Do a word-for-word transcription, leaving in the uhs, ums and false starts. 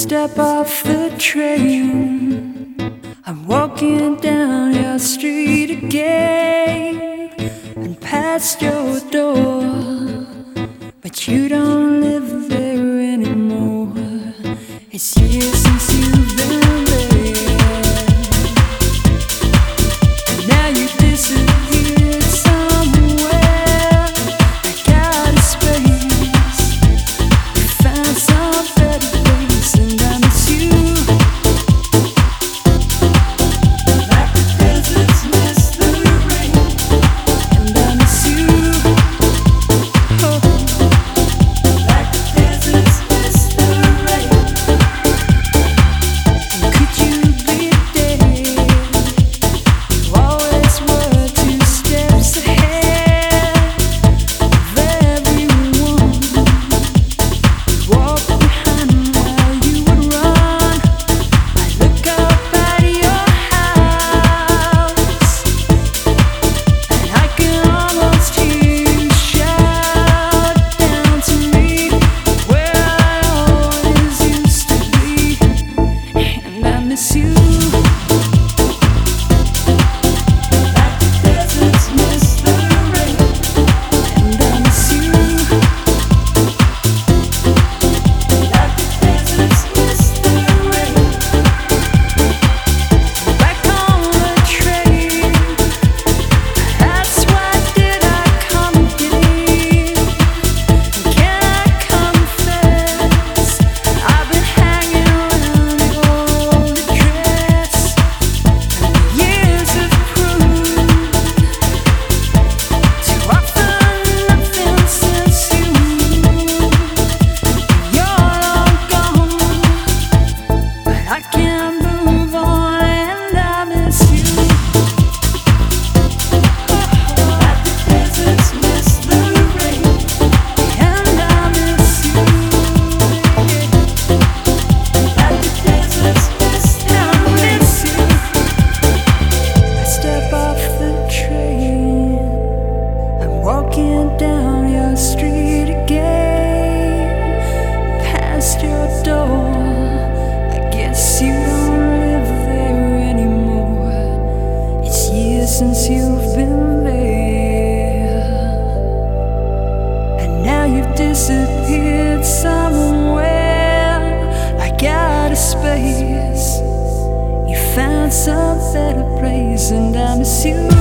step off the train, I'm walking down your street again and past your door, but you don't live there anymore. It's years since you've been there, and now you disappeared somewhere. I got a space, you found some better place, and I miss you like the deserts miss the rain, and I miss you, oh, like the deserts miss the rain. And could you be there? You always were two steps ahead of everyone. You walk behind while you would run. I look up at your house, and I can almost hear you shout down to me where I always used to be, and I miss you like the deserts miss the rain, and I miss you like the deserts miss the rain. Back on the train, that's why did I come again? Can I confess, I've been hanging around your old address, and the years have proved to offer nothing since you you're long gone, but I can't move on, and I miss you like the deserts miss the rain, and I miss you like the deserts miss the rain. I miss you. I step off the train, I'm walking down your street again, past your door. I guess you don't live there anymore. It's years since you've been there, and now you've disappeared somewhere. I got a space, you found some better place, and I miss you.